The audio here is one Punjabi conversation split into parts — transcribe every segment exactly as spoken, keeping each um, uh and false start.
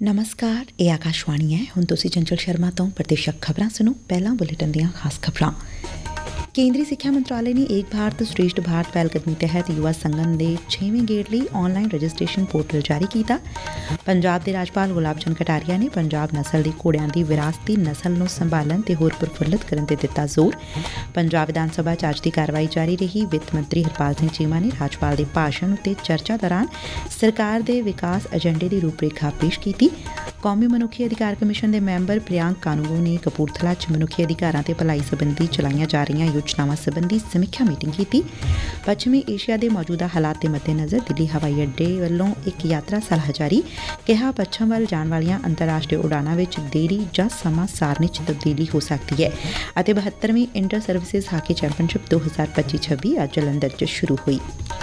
नमस्कार, ਇਹ ਆਕਾਸ਼ਵਾਣੀ ਹੈ। ਹੁਣ ਤੁਸੀਂ ਚੰਚਲ ਸ਼ਰਮਾ ਤੋਂ ਪ੍ਰਤੀਸ਼ਕ ਖਬਰਾਂ ਸੁਣੋ। ਪਹਿਲਾਂ ਬੁਲੇਟਿਨ ਦੀਆਂ ਖਾਸ ਖਬਰਾਂ। ਕੇਂਦਰੀ ਸਿੱਖਿਆ ਮੰਤਰਾਲੇ ਨੇ ਏਕ ਭਾਰਤ ਸ਼੍ਰੇਸ਼ਠ ਭਾਰਤ ਪਹਿਲਕਦਮੀ ਤਹਿਤ ਯੁਵਾ ਸੰਗਮ ਦੇ ਛੇਵੇਂ ਗੇੜ ਲਈ ਆਨਲਾਈਨ ਰਜਿਸਟ੍ਰੇਸ਼ਨ ਪੋਰਟਲ ਜਾਰੀ ਕੀਤਾ। ਪੰਜਾਬ ਦੇ ਰਾਜਪਾਲ ਗੁਲਾਬ ਚੰਦ ਕਟਾਰੀਆ ਨੇ ਪੰਜਾਬ ਨਸਲ ਦੇ ਘੋੜਿਆਂ ਦੀ ਵਿਰਾਸਤੀ ਨਸਲ ਨੂੰ ਸੰਭਾਲਣ ਤੇ ਹੋਰ ਪ੍ਰਫੁੱਲਤ ਕਰਨ ਤੇ ਦਿੱਤਾ ਜ਼ੋਰ। ਪੰਜਾਬ ਵਿਧਾਨ ਸਭਾ ਚ ਅੱਜ ਦੀ ਕਾਰਵਾਈ ਜਾਰੀ ਰਹੀ। ਵਿੱਤ ਮੰਤਰੀ ਹਰਪਾਲ ਸਿੰਘ ਚੀਮਾ ਨੇ ਰਾਜਪਾਲ ਦੇ ਭਾਸ਼ਣ ਉੱਤੇ ਚਰਚਾ ਦੌਰਾਨ ਸਰਕਾਰ ਦੇ ਵਿਕਾਸ ਏਜੰਡੇ ਦੀ ਰੂਪਰੇਖਾ ਪੇਸ਼ ਕੀਤੀ। ਕੌਮੀ ਮਨੁੱਖੀ ਅਧਿਕਾਰ ਕਮਿਸ਼ਨ ਦੇ ਮੈਂਬਰ ਪ੍ਰਿਆਂਕ ਕਾਨੂੰਗੋ ਨੇ ਕਪੂਰਥਲਾ ਚ ਮਨੁੱਖੀ ਅਧਿਕਾਰਾਂ ਤੇ ਭਲਾਈ ਸਬੰਧੀ ਚਲਾਈਆਂ ਜਾ ਰਹੀਆਂ ਯੋਜਨਾਵਾਂ ਸਬੰਧੀ ਸਮੀਖਿਆ ਮੀਟਿੰਗ ਕੀਤੀ। ਪੱਛਮੀ ਏਸ਼ੀਆ ਦੇ ਮੌਜੂਦਾ ਹਾਲਾਤ ਦੇ ਮੱਦੇਨਜ਼ਰ ਦਿੱਲੀ ਹਵਾਈ ਅੱਡੇ ਵੱਲੋਂ ਇੱਕ ਯਾਤਰਾ ਸਲਾਹ ਜਾਰੀ। ਕਿਹਾ ਪੱਛਮ ਵੱਲ ਜਾਣ ਵਾਲੀਆਂ ਅੰਤਰਰਾਸ਼ਟਰੀ ਉਡਾਣਾਂ ਵਿੱਚ ਦੇਰੀ ਜਾਂ ਸਮਾਂ ਸਾਰਣੀ ਚ ਤਬਦੀਲੀ ਹੋ ਸਕਦੀ ਹੈ। ਅਤੇ ਬਹੱਤਰਵੀਂ ਇੰਟਰ ਸਰਵਿਸਿਜ਼ ਹਾਕੀ ਚੈਂਪੀਅਨਸ਼ਿਪ ਦੋ ਹਜ਼ਾਰ ਪੱਚੀ ਛੱਬੀ ਅੱਜ ਜਲੰਧਰ ਚ ਸ਼ੁਰੂ ਹੋਈ।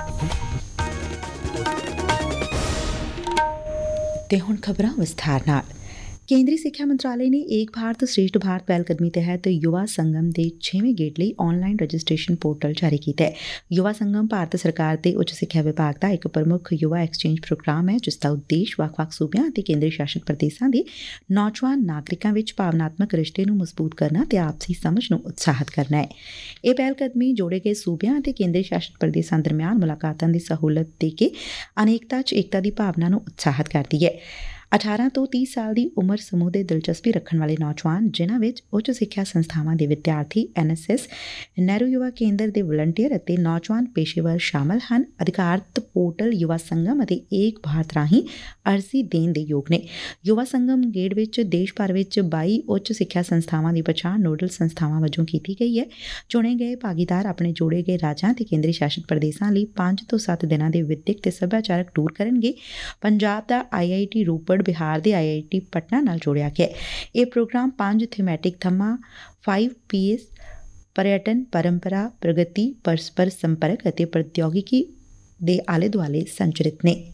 ਤੇ ਹੁਣ ਖਬਰਾਂ ਵਿਸਥਾਰ ਨਾਲ। ਕੇਂਦਰੀ ਸਿੱਖਿਆ ਮੰਤਰਾਲੇ ਨੇ ਏਕ ਭਾਰਤ ਸ਼੍ਰੇਸ਼ਠ ਭਾਰਤ ਪਹਿਲਕਦਮੀ ਤਹਿਤ ਯੁਵਾ ਸੰਗਮ ਦੇ ਛੇਵੇਂ ਗੇੜ ਲਈ ਆਨਲਾਈਨ ਰਜਿਸਟ੍ਰੇਸ਼ਨ ਪੋਰਟਲ ਜਾਰੀ ਕੀਤਾ ਹੈ। ਯੁਵਾ ਸੰਗਮ ਭਾਰਤ ਸਰਕਾਰ ਦੇ ਉੱਚ ਸਿੱਖਿਆ ਵਿਭਾਗ ਦਾ ਇੱਕ ਪ੍ਰਮੁੱਖ ਯੁਵਾ ਐਕਸਚੇਂਜ ਪ੍ਰੋਗਰਾਮ ਹੈ, ਜਿਸ ਦਾ ਉਦੇਸ਼ ਵੱਖ-ਵੱਖ ਸੂਬਿਆਂ ਅਤੇ ਕੇਂਦਰੀ ਸ਼ਾਸਤ ਪ੍ਰਦੇਸ਼ਾਂ ਦੇ ਨੌਜਵਾਨ ਨਾਗਰਿਕਾਂ ਵਿੱਚ ਭਾਵਨਾਤਮਕ ਰਿਸ਼ਤੇ ਨੂੰ ਮਜ਼ਬੂਤ ਕਰਨਾ ਤੇ ਆਪਸੀ ਸਮਝ ਨੂੰ ਉਤਸ਼ਾਹਿਤ ਕਰਨਾ ਹੈ। ਇਹ ਪਹਿਲਕਦਮੀ ਜੋੜੇ ਗਏ ਸੂਬਿਆਂ ਅਤੇ ਕੇਂਦਰੀ ਸ਼ਾਸਤ ਪ੍ਰਦੇਸ਼ਾਂ ਦਰਮਿਆਨ ਮੁਲਾਕਾਤਾਂ ਦੀ ਸਹੂਲਤ ਦੇ ਕੇ ਅਨੇਕਤਾ ਚ ਏਕਤਾ ਦੀ ਭਾਵਨਾ ਨੂੰ ਉਤਸ਼ਾਹਿਤ ਕਰਦੀ ਹੈ। ਅਠਾਰਾਂ ਤੋਂ ਤੀਹ ਸਾਲ ਦੀ ਉਮਰ ਸਮੂਹ ਦੇ ਦਿਲਚਸਪੀ ਰੱਖਣ ਵਾਲੇ ਨੌਜਵਾਨ, ਜਿਨ੍ਹਾਂ ਵਿੱਚ ਉੱਚ ਸਿੱਖਿਆ ਸੰਸਥਾਵਾਂ ਦੇ ਵਿਦਿਆਰਥੀ, N S S, Nehru Yuva Kendra ਦੇ ਵਲੰਟੀਅਰ ਅਤੇ ਨੌਜਵਾਨ ਪੇਸ਼ੇਵਰ ਸ਼ਾਮਲ ਹਨ। ਅਧਿਕਾਰਤ ਪੋਰਟਲ ਯੁਵਾ ਸੰਗਮ ਅਤੇ ਏਕ ਭਾਰਤ ਰਾਹੀਂ ਅਰਜ਼ੀ ਦੇਣ ਦੇ ਯੋਗ ਨੇ। ਯੁਵਾ ਸੰਗਮ ਗੇੜ ਵਿੱਚ ਦੇਸ਼ ਭਰ ਵਿੱਚ ਬਾਈ ਉੱਚ ਸਿੱਖਿਆ ਸੰਸਥਾਵਾਂ ਦੀ ਪਛਾਣ ਨੋਡਲ ਸੰਸਥਾਵਾਂ ਵਜੋਂ ਕੀਤੀ ਗਈ ਹੈ। ਚੁਣੇ ਗਏ ਭਾਗੀਦਾਰ ਆਪਣੇ ਜੋੜੇ ਗਏ ਰਾਜਾਂ ਅਤੇ ਕੇਂਦਰੀ ਸ਼ਾਸਤ ਪ੍ਰਦੇਸ਼ਾਂ ਲਈ ਪੰਜ ਤੋਂ ਸੱਤ ਦਿਨਾਂ ਦੇ ਵਿਦਿਅਕ ਤੇ ਸੱਭਿਆਚਾਰਕ ਟੂਰ ਕਰਨਗੇ। ਪੰਜਾਬ ਦਾ I I T Ropar, Bihar ਦੇ ਆਈ ਆਈ ਟੀ ਪਟਨਾ ਨਾਲ ਜੋੜਿਆ ਗਿਆ। ਇਹ ਪ੍ਰੋਗਰਾਮ ਪੰਜ ਥੀਮੈਟਿਕ ਥੰਮਾਂ ਫਾਈਵ ਪੀ ਐਸ ਪਰਯਟਨ, ਪਰੰਪਰਾ, ਪ੍ਰਗਤੀ, ਪਰਸਪਰ ਸੰਪਰਕ ਅਤੇ ਪ੍ਰੌਦਯੋਗਿਕੀ ਦੇ ਆਲੇ ਦੁਆਲੇ ਸੰਚਰਿਤ ਨੇ।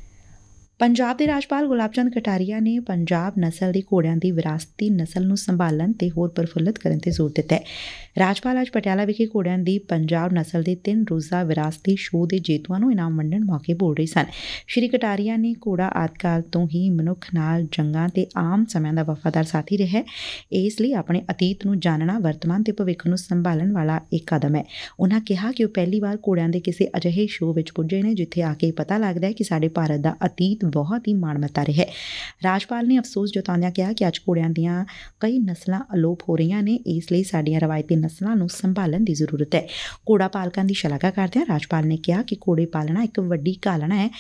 ਪੰਜਾਬ ਦੇ ਰਾਜਪਾਲ ਗੁਲਾਬ ਚੰਦ ਕਟਾਰੀਆ ਨੇ ਪੰਜਾਬ ਨਸਲ ਦੇ ਘੋੜਿਆਂ ਦੀ ਵਿਰਾਸਤੀ ਨਸਲ ਨੂੰ ਸੰਭਾਲਣ ਤੇ ਹੋਰ ਪ੍ਰਫੁੱਲਤ ਕਰਨ ਤੇ ਜ਼ੋਰ ਦਿੱਤਾ ਹੈ। ਰਾਜਪਾਲ ਅੱਜ ਪਟਿਆਲਾ ਵਿਖੇ ਘੋੜਿਆਂ ਦੀ ਪੰਜਾਬ ਨਸਲ ਦੇ ਤਿੰਨ ਰੋਜ਼ਾ ਵਿਰਾਸਤੀ ਸ਼ੋਅ ਦੇ ਜੇਤੂਆਂ ਨੂੰ ਇਨਾਮ ਵੰਡਣ ਮੌਕੇ ਬੋਲ ਰਹੇ ਸਨ। ਸ਼੍ਰੀ ਕਟਾਰੀਆ ਨੇ ਘੋੜਾ ਆਦਿਕਾਲ ਤੋਂ ਹੀ ਮਨੁੱਖ ਨਾਲ ਜੰਗਾਂ ਤੇ ਆਮ ਸਮਿਆਂ ਦਾ ਵਫ਼ਾਦਾਰ ਸਾਥੀ ਰਿਹਾ ਹੈ। ਇਸ ਲਈ ਆਪਣੇ ਅਤੀਤ ਨੂੰ ਜਾਣਨਾ ਵਰਤਮਾਨ ਤੇ ਭਵਿੱਖ ਨੂੰ ਸੰਭਾਲਣ ਵਾਲਾ ਇੱਕ ਕਦਮ ਹੈ। ਉਨ੍ਹਾਂ ਕਿਹਾ ਕਿ ਉਹ ਪਹਿਲੀ ਵਾਰ ਘੋੜਿਆਂ ਦੇ ਕਿਸੇ ਅਜਿਹੇ ਸ਼ੋਅ ਵਿੱਚ ਪੁੱਜੇ ਨੇ ਜਿੱਥੇ ਆ ਕੇ ਪਤਾ ਲੱਗਦਾ ਹੈ ਕਿ ਸਾਡੇ ਭਾਰਤ ਦਾ ਅਤੀਤ ਬਹੁਤ ਹੀ ਮਾਣਮੱਤਾ ਰਿਹਾ। ਰਾਜਪਾਲ ਨੇ ਅਫਸੋਸ ਜਤਾਉਂਦਿਆਂ ਕਿਹਾ ਕਿ ਅੱਜ ਘੋੜਿਆਂ ਦੀਆਂ ਕਈ ਨਸਲਾਂ ਅਲੋਪ ਹੋ ਰਹੀਆਂ ਨੇ, ਇਸ ਲਈ ਸਾਡੀਆਂ ਰਵਾਇਤੀ ਨਸਲਾਂ ਨੂੰ ਸੰਭਾਲਣ ਦੀ ਜ਼ਰੂਰਤ ਹੈ। ਘੋੜਾ ਪਾਲਕਾਂ ਦੀ ਸ਼ਲਾਘਾ ਕਰਦਿਆਂ ਰਾਜਪਾਲ ਨੇ ਕਿਹਾ ਕਿ ਘੋੜੇ ਪਾਲਣਾ ਇੱਕ ਵੱਡੀ ਘਾਲਣਾ ਹੈ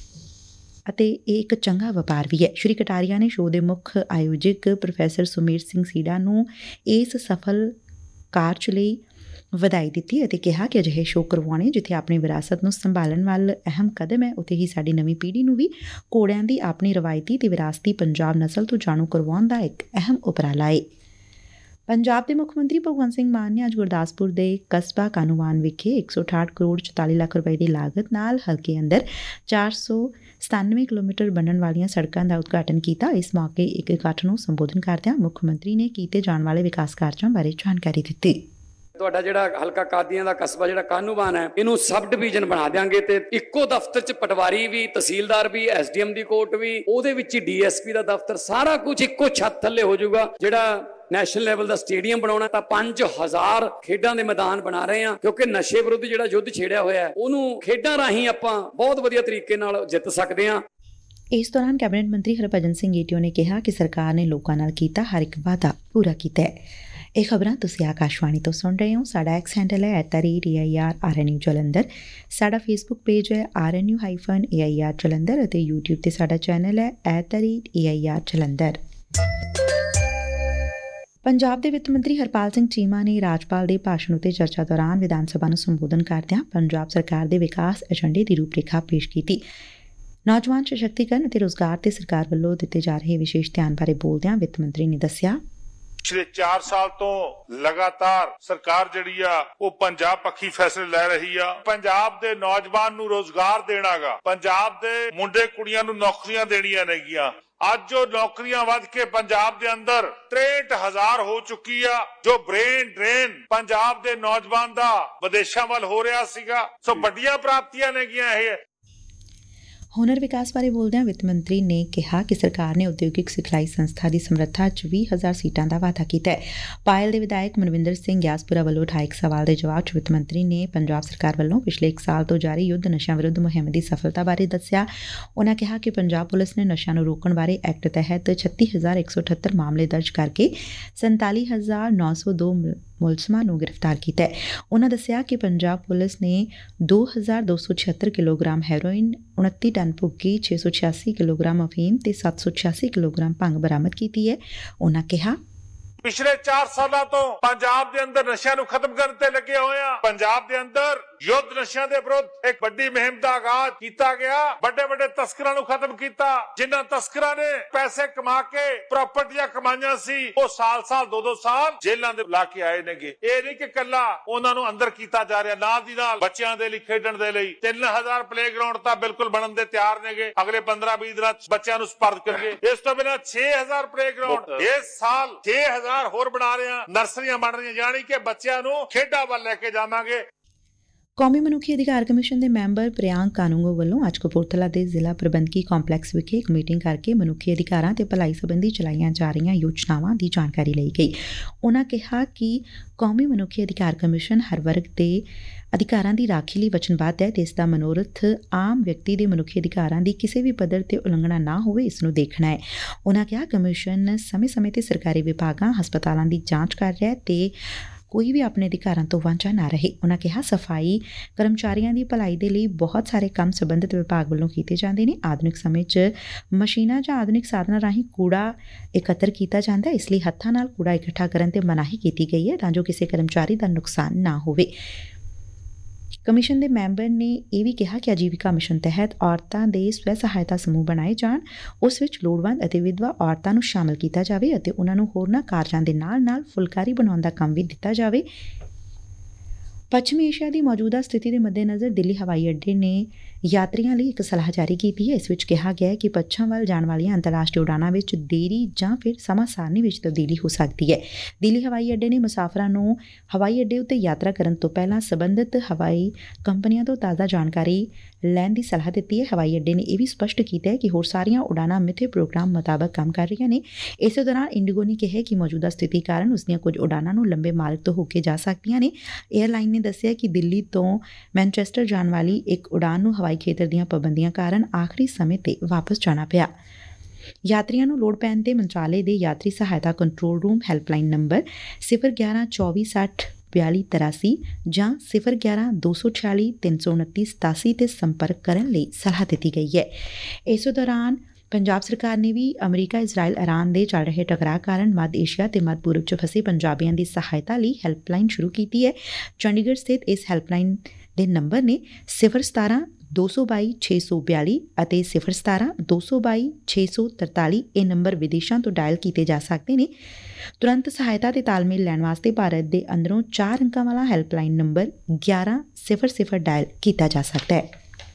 ਅਤੇ ਇਹ ਇੱਕ ਚੰਗਾ ਵਪਾਰ ਵੀ ਹੈ। ਸ਼੍ਰੀ ਕਟਾਰੀਆ ਨੇ ਸ਼ੋਅ ਦੇ ਮੁੱਖ ਆਯੋਜਕ ਪ੍ਰੋਫੈਸਰ ਸੁਮੇਰ ਸਿੰਘ ਸੀਡਾ ਨੂੰ ਇਸ ਸਫਲ ਕਾਰਜ ਲਈ ਵਧਾਈ ਦਿੱਤੀ ਅਤੇ ਕਿਹਾ ਕਿ ਅਜਿਹੇ ਸ਼ੋਅ ਕਰਵਾਉਣੇ ਜਿੱਥੇ ਆਪਣੀ ਵਿਰਾਸਤ ਨੂੰ ਸੰਭਾਲਣ ਵੱਲ ਅਹਿਮ ਕਦਮ ਹੈ, ਉੱਥੇ ਹੀ ਸਾਡੀ ਨਵੀਂ ਪੀੜ੍ਹੀ ਨੂੰ ਵੀ ਘੋੜਿਆਂ ਦੀ ਆਪਣੀ ਰਵਾਇਤੀ ਤੇ ਵਿਰਾਸਤੀ ਪੰਜਾਬ ਨਸਲ ਤੋਂ ਜਾਣੂ ਕਰਵਾਉਣ ਦਾ ਇੱਕ ਅਹਿਮ ਉਪਰਾਲਾ ਹੈ। ਪੰਜਾਬ ਦੇ ਮੁੱਖ ਮੰਤਰੀ ਭਗਵੰਤ ਸਿੰਘ ਮਾਨ ਨੇ ਅੱਜ ਗੁਰਦਾਸਪੁਰ ਦੇ ਕਸਬਾ ਕਾਹਨੂੰਵਾਨ ਵਿਖੇ ਇੱਕ ਸੌ ਅਠਾਹਠ ਕਰੋੜ ਚੁਤਾਲੀ ਲੱਖ ਰੁਪਏ ਦੀ ਲਾਗਤ ਨਾਲ ਹਲਕੇ ਅੰਦਰ ਚਾਰ ਸੌ ਸਤਾਨਵੇਂ ਕਿਲੋਮੀਟਰ ਬਣਨ ਵਾਲੀਆਂ ਸੜਕਾਂ ਦਾ ਉਦਘਾਟਨ ਕੀਤਾ। ਇਸ ਮੌਕੇ ਇੱਕ ਇਕੱਠ ਨੂੰ ਸੰਬੋਧਨ ਕਰਦਿਆਂ ਮੁੱਖ ਮੰਤਰੀ ਨੇ ਕੀਤੇ ਜਾਣ ਵਾਲੇ ਵਿਕਾਸ ਕਾਰਜਾਂ ਬਾਰੇ ਜਾਣਕਾਰੀ ਦਿੱਤੀ। ਤੁਹਾਡਾ ਜਿਹੜਾ ਹਲਕਾ ਕਾਦੀਆਂ ਦਾ ਕਸਬਾ ਜਿਹੜਾ ਕਾਹਨੂੰਵਾਨ ਹੈ, ਇਹਨੂੰ ਸਬ ਡਿਵੀਜ਼ਨ ਬਣਾ ਦਿਆਂਗੇ ਤੇ ਇੱਕੋ ਦਫ਼ਤਰ 'ਚ ਪਟਵਾਰੀ ਵੀ, ਤਹਿਸੀਲਦਾਰ ਵੀ, ਐਸ ਡੀ ਐਮ ਦੀ ਕੋਰਟ ਵੀ, ਉਹਦੇ ਵਿੱਚ ਹੀ ਡੀ ਐਸ ਪੀ ਦਾ ਦਫ਼ਤਰ, ਸਾਰਾ ਕੁਝ ਇੱਕੋ ਛੱਤ ਥੱਲੇ ਹੋ ਜਾਊਗਾ। ਜਿਹੜਾ ਨੈਸ਼ਨਲ ਲੈਵਲ ਦਾ ਸਟੇਡੀਅਮ ਬਣਾਉਣਾ ਤਾਂ ਪੰਜ ਹਜ਼ਾਰ ਖੇਡਾਂ ਦੇ ਮੈਦਾਨ ਬਣਾ ਰਹੇ ਹਾਂ, ਕਿਉਂਕਿ ਨਸ਼ੇ ਵਿਰੁੱਧ ਜਿਹੜਾ ਯੁੱਧ ਛੇੜਿਆ ਹੋਇਆ ਉਹਨੂੰ ਖੇਡਾਂ ਰਾਹੀਂ ਆਪਾਂ ਬਹੁਤ ਵਧੀਆ ਤਰੀਕੇ ਨਾਲ ਜਿੱਤ ਸਕਦੇ ਹਾਂ। ਇਸ ਦੌਰਾਨ ਕੈਬਨਿਟ ਮੰਤਰੀ ਹਰਭਜਨ ਸਿੰਘ ਏਟੀਓ ਨੇ ਕਿਹਾ ਕਿ ਸਰਕਾਰ ਨੇ ਲੋਕਾਂ ਨਾਲ ਕੀਤਾ ਹਰ ਇੱਕ ਵਾਅਦਾ ਪੂਰਾ ਕੀਤਾ ਹੈ। ਇਹ ਖਬਰਾਂ ਤੁਸੀਂ ਆਕਾਸ਼ਵਾਣੀ ਤੋਂ ਸੁਣ ਰਹੇ ਹੋ। ਸਾਡਾ ਐਕਸ ਹੈਂਡਲ ਹੈ at the rate A I R R N U Jalandhar. ਸਾਡਾ ਫੇਸਬੁੱਕ ਪੇਜ ਹੈ R N U hyphen A I R Jalandhar ਅਤੇ ਯੂਟਿਊਬ ਤੇ ਸਾਡਾ ਚੈਨਲ ਹੈ at the rate A I R Jalandhar. Punjab ਦੇ ਵਿੱਤ ਮੰਤਰੀ ਹਰਪਾਲ ਸਿੰਘ ਚੀਮਾ ਨੇ ਰਾਜਪਾਲ ਦੇ ਭਾਸ਼ਣ ਉੱਤੇ ਚਰਚਾ ਦੌਰਾਨ ਵਿਧਾਨ ਸਭਾ ਨੂੰ ਸੰਬੋਧਨ ਕਰਦਿਆਂ ਪੰਜਾਬ ਸਰਕਾਰ ਦੇ ਵਿਕਾਸ ਏਜੰਡੇ ਦੀ ਰੂਪਰੇਖਾ ਪੇਸ਼ ਕੀਤੀ। ਨੌਜਵਾਨ ਸਸ਼ਕਤੀਕਰਨ ਅਤੇ ਰੁਜ਼ਗਾਰ ਤੇ ਸਰਕਾਰ ਵੱਲੋਂ ਦਿੱਤੇ ਜਾ ਰਹੇ ਵਿਸ਼ੇਸ਼ ਧਿਆਨ ਬਾਰੇ ਬੋਲਦਿਆਂ ਵਿੱਤ ਮੰਤਰੀ ਨੇ ਦੱਸਿਆ, ਪਿਛਲੇ ਚਾਰ ਸਾਲ ਤੋਂ ਲਗਾਤਾਰ ਸਰਕਾਰ ਜਿਹੜੀ ਆ ਉਹ ਪੰਜਾਬ ਪੱਖੀ ਫੈਸਲੇ ਲੈ ਰਹੀ ਆ। ਪੰਜਾਬ ਦੇ ਨੌਜਵਾਨ ਨੂੰ ਰੋਜ਼ਗਾਰ ਦੇਣਾਗਾ, ਪੰਜਾਬ ਦੇ ਮੁੰਡੇ ਕੁੜੀਆਂ ਨੂੰ ਨੌਕਰੀਆਂ ਦੇਣੀਆਂ ਨੇਗੀਆਂ। ਅੱਜ ਜੋ ਨੌਕਰੀਆਂ ਵੱਧ ਕੇ ਪੰਜਾਬ ਦੇ ਅੰਦਰ ਤਰੇਹਠ ਹਜ਼ਾਰ ਹੋ ਚੁੱਕੀ ਆ। ਜੋ ਬ੍ਰੇਨ ਡਰੇਨ ਪੰਜਾਬ ਦੇ ਨੌਜਵਾਨ ਦਾ ਵਿਦੇਸ਼ਾਂ ਵੱਲ ਹੋ ਰਿਹਾ ਸੀਗਾ, ਸੋ ਵੱਡੀਆਂ ਪ੍ਰਾਪਤੀਆਂ ਨੇਗੀਆਂ ਇਹ। ਹੁਨਰ ਵਿਕਾਸ ਬਾਰੇ ਬੋਲਦਿਆਂ ਵਿੱਤ ਮੰਤਰੀ ਨੇ ਕਿਹਾ ਕਿ ਸਰਕਾਰ ਨੇ ਉਦਯੋਗਿਕ ਸਿਖਲਾਈ ਸੰਸਥਾ ਦੀ ਸਮਰੱਥਾ ਚ ਵੀਹ ਹਜ਼ਾਰ ਸੀਟਾਂ ਦਾ ਵਾਅਦਾ ਕੀਤਾ ਹੈ। ਪਾਇਲ ਦੇ ਵਿਧਾਇਕ ਮਨਵਿੰਦਰ ਸਿੰਘ ਗਿਆਸਪੁਰਾ ਵੱਲੋਂ ਉਠਾਏ ਇੱਕ ਸਵਾਲ ਦੇ ਜਵਾਬ ਚ ਵਿੱਤ ਮੰਤਰੀ ਨੇ ਪੰਜਾਬ ਸਰਕਾਰ ਵੱਲੋਂ ਪਿਛਲੇ ਇੱਕ ਸਾਲ ਤੋਂ ਜਾਰੀ ਯੁੱਧ ਨਸ਼ਿਆਂ ਵਿਰੁੱਧ ਮੁਹਿੰਮ ਦੀ ਸਫਲਤਾ ਬਾਰੇ ਦੱਸਿਆ। ਉਨ੍ਹਾਂ ਕਿਹਾ ਕਿ ਪੰਜਾਬ ਪੁਲਿਸ ਨੇ ਨਸ਼ਿਆਂ ਨੂੰ ਰੋਕਣ ਬਾਰੇ ਐਕਟ ਤਹਿਤ ਛੱਤੀ ਹਜ਼ਾਰ ਇੱਕ ਸੌ ਅਠੱਤਰ ਮਾਮਲੇ ਦਰਜ ਕਰਕੇ ਸੰਤਾਲੀ ਹਜ਼ਾਰ ਨੌ ਸੌ ਦੋ ਮੁਲਜ਼ਮਾਂ ਨੂੰ ਗ੍ਰਿਫਤਾਰ ਕੀਤਾ ਹੈ। ਉਨ੍ਹਾਂ ਦੱਸਿਆ ਕਿ ਪੰਜਾਬ ਪੁਲਿਸ ਨੇ ਦੋ ਹਜ਼ਾਰ ਦੋ ਸੌ ਛਿਅੱਤਰ ਕਿਲੋਗ੍ਰਾਮ ਹੈਰੋਇਨ, ਉਨੱਤੀ ਟਨ ਭੁੱਕੀ, ਛੇ ਸੌ ਛਿਆਸੀ ਕਿਲੋਗ੍ਰਾਮ ਅਫੀਮ ਤੇ ਸੱਤ ਸੌ ਛਿਆਸੀ ਕਿਲੋਗ੍ਰਾਮ ਭੰਗ ਬਰਾਮਦ ਕੀਤੀ ਹੈ। ਉਨ੍ਹਾਂ ਕਿਹਾ ਪਿਛਲੇ ਚਾਰ ਸਾਲਾਂ ਤੋਂ ਪੰਜਾਬ ਦੇ ਅੰਦਰ ਨਸ਼ਿਆਂ ਨੂੰ ਖਤਮ ਕਰਨ ਤੇ ਲੱਗੇ ਹੋਏ ਆ। ਪੰਜਾਬ ਦੇ ਅੰਦਰ ਯੁੱਧ ਨਸ਼ਿਆਂ ਦੇ ਵਿਰੁੱਧ ਇੱਕ ਵੱਡੀ ਮੁਹਿੰਮ ਦਾ ਆਗਾਜ਼ ਕੀਤਾ ਗਿਆ। ਵੱਡੇ ਵੱਡੇ ਤਸਕਰਾਂ ਨੂੰ ਖਤਮ ਕੀਤਾ। ਜਿਨ੍ਹਾਂ ਤਸਕਰਾਂ ਨੇ ਪੈਸੇ ਕਮਾ ਕੇ ਪ੍ਰਾਪਰਟੀਆਂ ਕਮਾਈਆਂ ਸੀ, ਉਹ ਸਾਲ ਸਾਲ ਦੋ ਦੋ ਸਾਲ ਜੇਲ੍ਹਾਂ ਦੇ ਲਾ ਕੇ ਆਏ ਨੇਗੇ। ਇਹ ਨਹੀਂ ਕਿ ਕੱਲਾ ਉਹਨਾਂ ਨੂੰ ਅੰਦਰ ਕੀਤਾ ਜਾ ਰਿਹਾ, ਨਾਲ ਦੀ ਨਾਲ ਬੱਚਿਆਂ ਦੇ ਲਈ ਖੇਡਣ ਦੇ ਲਈ ਤਿੰਨ ਹਜ਼ਾਰ ਪਲੇ ਗਰਾਊਂਡ ਤਾਂ ਬਿਲਕੁਲ ਬਣਨ ਦੇ ਤਿਆਰ ਨੇਗੇ। ਅਗਲੇ ਪੰਦਰਾਂ ਵੀਹ ਦਿਨਾਂ ਚ ਬੱਚਿਆਂ ਨੂੰ ਸਪਰਦ ਕਰਨਗੇ। ਇਸ ਤੋਂ ਬਿਨਾਂ ਛੇ ਹਜ਼ਾਰ ਪਲੇ ਗਰਾਊਂਡ ਇਸ ਸਾਲ ਛੇ ਹਜ਼ਾਰ ਹੋਰ ਬਣਾ ਰਹੇ ਆ, ਨਰਸਰੀਆਂ ਬਣ ਰਹੀਆਂ, ਯਾਨੀ ਕਿ ਬੱਚਿਆਂ ਨੂੰ ਖੇਡਾਂ ਵੱਲ ਲੈ ਕੇ ਜਾਵਾਂਗੇ। ਕੌਮੀ ਮਨੁੱਖੀ ਅਧਿਕਾਰ ਕਮਿਸ਼ਨ ਦੇ ਮੈਂਬਰ ਪ੍ਰਿਆਂਕ ਕਾਨੂੰਗੋ ਵੱਲੋਂ ਅੱਜ ਕਪੂਰਥਲਾ ਦੇ ਜ਼ਿਲ੍ਹਾ ਪ੍ਰਬੰਧਕੀ ਕੰਪਲੈਕਸ ਵਿਖੇ ਇੱਕ ਮੀਟਿੰਗ ਕਰਕੇ ਮਨੁੱਖੀ ਅਧਿਕਾਰਾਂ ਤੇ ਭਲਾਈ ਸੰਬੰਧੀ ਚਲਾਈਆਂ ਜਾ ਰਹੀਆਂ ਯੋਜਨਾਵਾਂ ਦੀ ਜਾਣਕਾਰੀ ਲਈ ਗਈ। ਉਨ੍ਹਾਂ ਕਿਹਾ ਕਿ ਕੌਮੀ ਮਨੁੱਖੀ ਅਧਿਕਾਰ ਕਮਿਸ਼ਨ ਹਰ ਵਰਗ ਦੇ ਅਧਿਕਾਰਾਂ ਦੀ ਰਾਖੀ ਲਈ ਵਚਨਬੱਧ ਹੈ ਤੇ ਇਸ ਦਾ ਮਨੋਰਥ ਆਮ ਵਿਅਕਤੀ ਦੇ ਮਨੁੱਖੀ ਅਧਿਕਾਰਾਂ ਦੀ ਕਿਸੇ ਵੀ ਪੱਧਰ ਤੇ ਉਲੰਘਣਾ ਨਾ ਹੋਵੇ, ਇਸ ਨੂੰ ਦੇਖਣਾ ਹੈ। ਉਨ੍ਹਾਂ ਕਿਹਾ ਕਮਿਸ਼ਨ ਸਮੇਂ-ਸਮੇਂ ਤੇ ਸਰਕਾਰੀ ਵਿਭਾਗਾਂ, ਹਸਪਤਾਲਾਂ ਦੀ ਜਾਂਚ ਕਰ ਰਿਹਾ ਹੈ ਤੇ ਕੋਈ ਵੀ ਆਪਣੇ ਅਧਿਕਾਰਾਂ ਤੋਂ ਵਾਂਝਾ ਨਾ ਰਹੇ। ਉਨ੍ਹਾਂ ਕਿਹਾ ਸਫਾਈ ਕਰਮਚਾਰੀਆਂ ਦੀ ਭਲਾਈ ਦੇ ਲਈ ਬਹੁਤ ਸਾਰੇ ਕੰਮ ਸੰਬੰਧਿਤ ਵਿਭਾਗ ਵੱਲੋਂ ਕੀਤੇ ਜਾਂਦੇ ਨੇ। ਆਧੁਨਿਕ ਸਮੇਂ 'ਚ ਮਸ਼ੀਨਾਂ ਜਾਂ ਆਧੁਨਿਕ ਸਾਧਨਾਂ ਰਾਹੀਂ ਕੂੜਾ ਇਕੱਤਰ ਕੀਤਾ ਜਾਂਦਾ ਹੈ, ਇਸ ਲਈ ਹੱਥਾਂ ਨਾਲ ਕੂੜਾ ਇਕੱਠਾ ਕਰਨ ਤੇ ਮਨਾਹੀ ਕੀਤੀ ਗਈ ਹੈ ਤਾਂ ਜੋ ਕਿਸੇ ਕਰਮਚਾਰੀ ਦਾ ਨੁਕਸਾਨ ਨਾ ਹੋਵੇ। ਕਮਿਸ਼ਨ ਦੇ ਮੈਂਬਰ ਨੇ ਇਹ ਵੀ ਕਿਹਾ ਕਿ ਆਜੀਵਿਕਾ ਮਿਸ਼ਨ ਤਹਿਤ ਔਰਤਾਂ ਦੇ ਸਵੈ ਸਹਾਇਤਾ ਸਮੂਹ ਬਣਾਏ ਜਾਣ, ਉਸ ਵਿੱਚ ਲੋੜਵੰਦ ਅਤੇ ਵਿਧਵਾ ਔਰਤਾਂ ਨੂੰ ਸ਼ਾਮਲ ਕੀਤਾ ਜਾਵੇ ਅਤੇ ਉਹਨਾਂ ਨੂੰ ਹੋਰਨਾਂ ਕਾਰਜਾਂ ਦੇ ਨਾਲ ਨਾਲ ਫੁਲਕਾਰੀ ਬਣਾਉਣ ਦਾ ਕੰਮ ਵੀ ਦਿੱਤਾ ਜਾਵੇ। ਪੱਛਮੀ ਏਸ਼ੀਆ ਦੀ ਮੌਜੂਦਾ ਸਥਿਤੀ ਦੇ ਮੱਦੇਨਜ਼ਰ ਦਿੱਲੀ ਹਵਾਈ ਅੱਡੇ ਨੇ ਯਾਤਰੀਆਂ ਲਈ ਇੱਕ ਸਲਾਹ ਜਾਰੀ ਕੀਤੀ ਹੈ। ਇਸ ਵਿੱਚ ਕਿਹਾ ਗਿਆ ਹੈ ਕਿ ਪੱਛਮ ਵੱਲ ਜਾਣ ਵਾਲੀਆਂ ਅੰਤਰਰਾਸ਼ਟਰੀ ਉਡਾਣਾਂ ਵਿੱਚ ਦੇਰੀ ਜਾਂ ਫਿਰ ਸਮਾਂ ਸਾਰਣੀ ਵਿੱਚ ਤਬਦੀਲੀ ਹੋ ਸਕਦੀ ਹੈ। ਦਿੱਲੀ ਹਵਾਈ ਅੱਡੇ ਨੇ ਮੁਸਾਫਰਾਂ ਨੂੰ ਹਵਾਈ ਅੱਡੇ ਉੱਤੇ ਯਾਤਰਾ ਕਰਨ ਤੋਂ ਪਹਿਲਾਂ ਸਬੰਧਤ ਹਵਾਈ ਕੰਪਨੀਆਂ ਤੋਂ ਤਾਜ਼ਾ ਜਾਣਕਾਰੀ ਲੈਣ ਦੀ ਸਲਾਹ ਦਿੱਤੀ ਹੈ। ਹਵਾਈ ਅੱਡੇ ਨੇ ਇਹ ਵੀ ਸਪਸ਼ਟ ਕੀਤਾ ਹੈ ਕਿ ਹੋਰ ਸਾਰੀਆਂ ਉਡਾਣਾਂ ਮਿੱਥੇ ਪ੍ਰੋਗਰਾਮ ਮੁਤਾਬਕ ਕੰਮ ਕਰ ਰਹੀਆਂ ਨੇ। ਇਸੇ ਦੌਰਾਨ ਇੰਡੀਗੋ ਨੇ ਕਿਹਾ ਕਿ ਮੌਜੂਦਾ ਸਥਿਤੀ ਕਾਰਨ ਉਸਦੀਆਂ ਕੁਝ ਉਡਾਣਾਂ ਨੂੰ ਲੰਬੇ ਮਾਰਗ ਤੋਂ ਹੋ ਕੇ ਜਾ ਸਕਦੀਆਂ ਨੇ। ਏਅਰਲਾਈਨ ਨੇ ਦੱਸਿਆ ਕਿ ਦਿੱਲੀ ਤੋਂ ਮੈਨਚੈਸਟਰ ਜਾਣ ਵਾਲੀ ਇੱਕ ਉਡਾਣ ਨੂੰ ਹਵਾਈ ਖੇਤਰ ਦੀਆਂ ਪਾਬੰਦੀਆਂ ਕਾਰਨ ਆਖਰੀ ਸਮੇਂ ਤੇ ਵਾਪਸ ਜਾਣਾ ਪਿਆ। ਯਾਤਰੀਆਂ ਨੂੰ ਲੋੜ ਪੈਣ ਤੇ ਮੰਤਰਾਲੇ ਦੇ ਯਾਤਰੀ ਸਹਾਇਤਾ ਕੰਟਰੋਲ ਰੂਮ ਹੈਲਪਲਾਈਨ ਨੰਬਰ ਸਿਫਰ ਗਿਆਰਾਂ ਚੌਵੀ ਸੱਠ ਬਿਆਲੀ ਤਰਾਸੀ ਜਾਂ ਸਿਫਰ ਗਿਆਰਾਂ ਦੋ ਸੌ ਛਿਆਲੀ ਤਿੰਨ ਸੌ ਉਨੱਤੀ ਸਤਾਸੀ ਤੇ ਸੰਪਰਕ ਕਰਨ ਲਈ ਸਲਾਹ ਦਿੱਤੀ ਗਈ ਹੈ। ਇਸੇ ਦੌਰਾਨ ਪੰਜਾਬ ਸਰਕਾਰ ਨੇ ਵੀ ਅਮਰੀਕਾ, ਇਜ਼ਰਾਈਲ, ਇਰਾਨ ਦੇ ਚੱਲ ਰਹੇ ਟਕਰਾਅ ਕਾਰਨ ਮੱਧ ਏਸ਼ੀਆ ਤੇ ਮੱਧ ਪੂਰਬ 'ਚ ਫਸੇ ਪੰਜਾਬੀਆਂ ਦੀ ਸਹਾਇਤਾ ਲਈ ਹੈਲਪਲਾਈਨ ਸ਼ੁਰੂ ਕੀਤੀ ਹੈ। ਚੰਡੀਗੜ੍ਹ ਸਥਿਤ ਇਸ ਹੈਲਪਲਾਈਨ ਦੇ ਨੰਬਰ ਨੇ ਸਿਫਰ ਸਤਾਰਾਂ ਦੋ ਸੌ ਬਾਈ ਛੇ ਸੌ ਬਿਆਲੀ ਅਤੇ ਸਿਫਰ ਸਤਾਰਾਂ ਦੋ ਸੌ ਬਾਈ ਛੇ ਸੌ ਤਰਤਾਲੀ। ਇਹ ਨੰਬਰ ਵਿਦੇਸ਼ਾਂ ਤੋਂ ਡਾਇਲ ਕੀਤੇ ਜਾ ਸਕਦੇ ਨੇ। ਤੁਰੰਤ ਸਹਾਇਤਾ ਤੇ ਤਾਲਮੇਲ ਲੈਣ ਵਾਸਤੇ ਭਾਰਤ ਦੇ ਅੰਦਰੋਂ ਚਾਰ ਅੰਕਾਂ ਵਾਲਾ ਹੈਲਪਲਾਈਨ ਨੰਬਰ ਗਿਆਰਾਂ ਸਿਫਰ ਸਿਫਰ ਡਾਇਲ ਕੀਤਾ ਜਾ ਸਕਦਾ ਹੈ।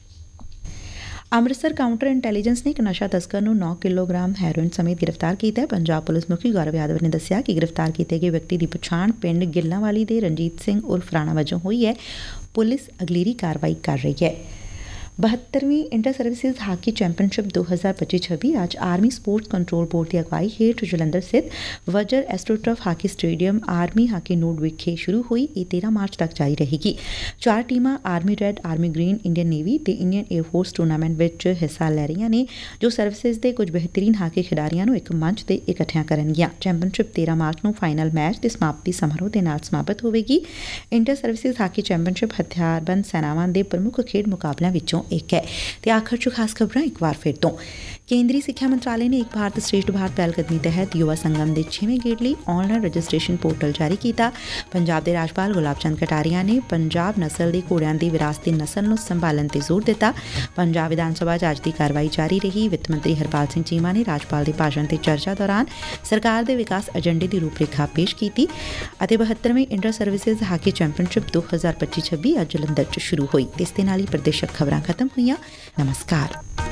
ਅੰਮ੍ਰਿਤਸਰ ਕਾਊਂਟਰ ਇੰਟੈਲੀਜੈਂਸ ਨੇ ਇੱਕ ਨਸ਼ਾ ਤਸਕਰ ਨੂੰ ਨੌ ਕਿਲੋਗ੍ਰਾਮ ਹੈਰੋਇਨ ਸਮੇਤ ਗ੍ਰਿਫਤਾਰ ਕੀਤਾ ਹੈ। ਪੰਜਾਬ ਪੁਲਿਸ ਮੁਖੀ ਗੌਰਵ ਯਾਦਵ ਨੇ ਦੱਸਿਆ ਕਿ ਗ੍ਰਿਫਤਾਰ ਕੀਤੇ ਗਏ ਵਿਅਕਤੀ ਦੀ ਪਛਾਣ ਪਿੰਡ ਗਿੱਲਾਂਵਾਲੀ ਦੇ ਰਣਜੀਤ ਸਿੰਘ ਉਰਫ ਰਾਣਾ ਵਜੋਂ ਹੋਈ ਹੈ। ਪੁਲਿਸ ਅਗਲੇਰੀ ਕਾਰਵਾਈ ਕਰ ਰਹੀ ਹੈ। ਬਹੱਤਰਵੀਂ ਇੰਟਰ ਸਰਵਿਸਿਜ਼ ਹਾਕੀ ਚੈਂਪੀਅਨਸ਼ਿਪ ਦੋ ਹਜ਼ਾਰ ਪੱਚੀ ਛੱਬੀ ਅੱਜ ਆਰਮੀ ਸਪੋਰਟਸ ਕੰਟਰੋਲ ਬੋਰਡ ਦੀ ਅਗਵਾਈ ਹੇਠ ਜਲੰਧਰ ਸਥਿਤ Vajra astroturf hockey stadium army hockey node ਵਿਖੇ ਸ਼ੁਰੂ ਹੋਈ। ਇਹ ਤੇਰਾਂ ਮਾਰਚ ਤੱਕ ਜਾਰੀ ਰਹੇਗੀ। ਚਾਰ ਟੀਮਾਂ army red, army green, Indian navy ਤੇ ਇੰਡੀਅਨ ਏਅਰ ਫੋਰਸ ਟੂਰਨਾਮੈਂਟ ਵਿੱਚ ਹਿੱਸਾ ਲੈ ਰਹੀਆਂ ਨੇ, ਜੋ ਸਰਵਿਸਿਜ਼ ਦੇ ਕੁਝ ਬਿਹਤਰੀਨ ਹਾਕੀ ਖਿਡਾਰੀਆਂ ਨੂੰ ਇੱਕ ਮੰਚ ਤੇ ਇਕੱਠਿਆਂ ਕਰਨਗੀਆਂ। ਚੈਂਪੀਅਨਸ਼ਿਪ ਤੇਰਾਂ ਮਾਰਚ ਨੂੰ ਫਾਈਨਲ ਮੈਚ ਤੇ ਸਮਾਪਤੀ ਸਮਾਰੋਹ ਦੇ ਨਾਲ ਸਮਾਪਤ ਹੋਵੇਗੀ। ਇੰਟਰ ਸਰਵਿਸਿਜ਼ ਹਾਕੀ ਚੈਂਪੀਅਨਸ਼ਿਪ ਹਥਿਆਰਬੰਦ ਸੈਨਾਵਾਂ ਦੇ ਪ੍ਰਮੁੱਖ ਖੇਡ ਮੁਕਾਬਲਿਆਂ ਵਿੱਚੋਂ ਇੱਕ ਹੈ। ਤੇ ਆਖਰ 'ਚ ਖਾਸ ਖਬਰਾਂ ਇੱਕ ਵਾਰ ਫਿਰ ਤੋਂ। ਕੇਂਦਰੀ ਸਿੱਖਿਆ ਮੰਤਰਾਲੇ ਨੇ ਇੱਕ ਭਾਰਤ ਸ਼੍ਰੇਸ਼ਠ ਭਾਰਤ ਪਹਿਲਕਦਮੀ ਤਹਿਤ ਯੁਵਾ ਸੰਗਮ ਦੇ ਛੇਵੇਂ ਗੇੜ ਲਈ ਆਨਲਾਈਨ ਰਜਿਸਟ੍ਰੇਸ਼ਨ ਪੋਰਟਲ ਜਾਰੀ ਕੀਤਾ। ਪੰਜਾਬ ਦੇ ਰਾਜਪਾਲ ਗੁਲਾਬ ਚੰਦ ਕਟਾਰੀਆ ਨੇ ਪੰਜਾਬ ਨਸਲ ਦੇ ਘੋੜਿਆਂ ਦੀ ਵਿਰਾਸਤੀ ਨਸਲ ਨੂੰ ਸੰਭਾਲਣ ਤੇ ਜ਼ੋਰ ਦਿੱਤਾ। ਪੰਜਾਬ ਵਿਧਾਨ ਸਭਾ 'ਚ ਅੱਜ ਦੀ ਕਾਰਵਾਈ ਜਾਰੀ ਰਹੀ। ਵਿੱਤ ਮੰਤਰੀ ਹਰਪਾਲ ਸਿੰਘ ਚੀਮਾ ਨੇ ਰਾਜਪਾਲ ਦੇ ਭਾਸ਼ਣ ਤੇ ਚਰਚਾ ਦੌਰਾਨ ਸਰਕਾਰ ਦੇ ਵਿਕਾਸ ਏਜੰਡੇ ਦੀ ਰੂਪਰੇਖਾ ਪੇਸ਼ ਕੀਤੀ ਅਤੇ ਬਹੱਤਰਵੀਂ ਇੰਟਰ ਸਰਵਿਸਿਜ਼ ਹਾਕੀ ਚੈਂਪੀਅਨਸ਼ਿਪ ਦੋ ਹਜ਼ਾਰ ਪੱਚੀ ਛੱਬੀ ਅੱਜ ਜਲੰਧਰ 'ਚ ਸ਼ੁਰੂ ਹੋਈ। ਇਸ ਦੇ ਨਾਲ ਹੀ ਪ੍ਰਦੇਸ਼ਕ ਖਬਰਾਂ ਖਤਮ ਹੋਈਆਂ। ਨਮਸਕਾਰ।